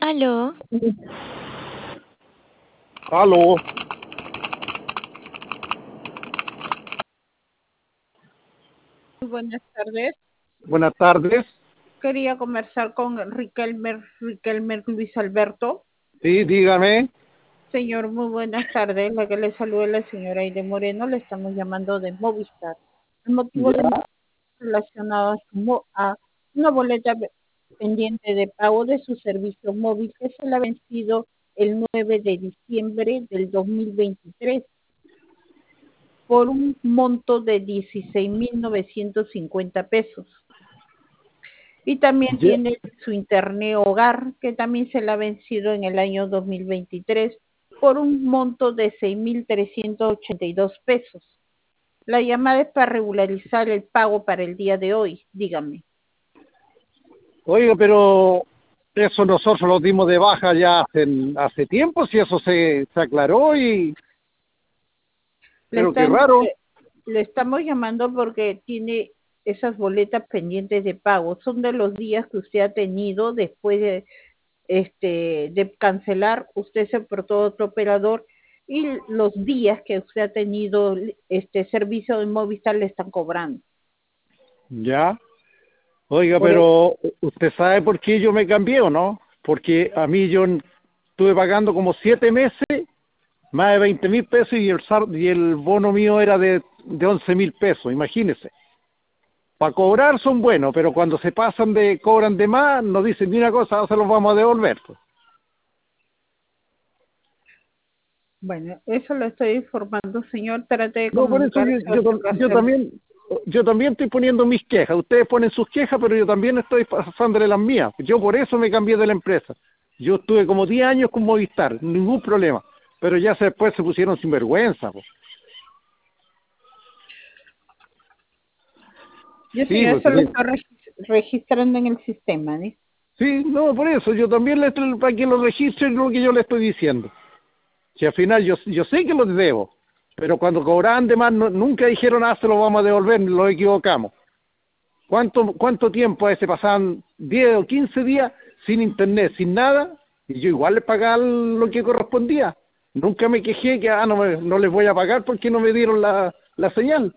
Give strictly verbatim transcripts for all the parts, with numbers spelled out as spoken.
Aló, Aló, Muy buenas tardes. buenas tardes. Quería conversar con Riquelme, Riquelme Luis Alberto. Sí, dígame. Señor, muy buenas tardes. La que le saluda es la señora Aide Moreno. Le estamos llamando de Movistar. El motivo de Ya. mi relacionado a, su mo- a una boleta pe- pendiente de pago de su servicio móvil que se le ha vencido el nueve de diciembre del dos mil veintitrés por un monto de dieciséis mil novecientos cincuenta pesos. Y también Ya. tiene su internet hogar, que también se le ha vencido en el año dos mil veintitrés por un monto de seis mil trescientos ochenta y dos pesos. La llamada es para regularizar el pago para el día de hoy, dígame. Oiga, pero eso nosotros lo dimos de baja ya hace, hace tiempo, si eso se, se aclaró y... Le, Pero qué están, raro. le, le estamos llamando porque tiene esas boletas pendientes de pago. Son de los días que usted ha tenido después de, este, de cancelar, usted se portó a otro operador y los días que usted ha tenido este servicio de Movistar le están cobrando. Ya. Oiga, Por eso, pero usted sabe por qué yo me cambié o no. Porque a mí yo estuve pagando como siete meses, más de veinte mil pesos y el, sar- y el bono mío era de, de once mil pesos, imagínese. Para cobrar son buenos, pero cuando se pasan de, cobran de más, nos dicen, mira cosa, ahora se los vamos a devolver. Pues. bueno, eso lo estoy informando, señor. Trate de No, por eso yo, comunicarse a yo, su tam- yo casa. también yo también estoy poniendo mis quejas. Ustedes ponen sus quejas, pero yo también estoy pasándole las mías. Yo por eso me cambié de la empresa. Yo estuve como diez años con Movistar, ningún problema. Pero ya se- después se pusieron sin vergüenza. Pues. Yo, Sí, señor, pues eso lo sí. estoy regis- registrando en el sistema, ¿no? Sí, no, por eso. Yo también le estoy, para que lo registren lo que yo le estoy diciendo. Que al final yo, yo sé que los debo. Pero cuando cobraban de más, no- nunca dijeron, ah, se lo vamos a devolver, lo equivocamos. ¿Cuánto, cuánto tiempo a ese pasaban? ¿diez o quince días sin internet, sin nada? Y yo igual les pagaba lo que correspondía. Nunca me quejé que ah, no, me- no les voy a pagar porque no me dieron la, la señal.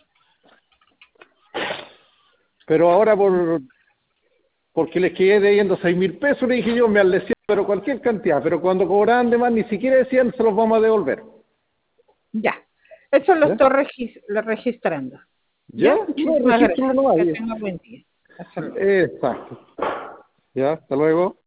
Pero ahora por porque les quedé debiendo seis mil pesos, le dije yo, me aldecía, pero cualquier cantidad. Pero cuando cobraban de más, ni siquiera decían, se los vamos a devolver. Ya, eso lo ¿Ya? estoy regis- lo registrando. ¿Ya? ¿Ya? No, Muchísimas regístralo gracias. nomás. Que tenga buen día. Hasta luego. Exacto. ¿Ya? Hasta luego.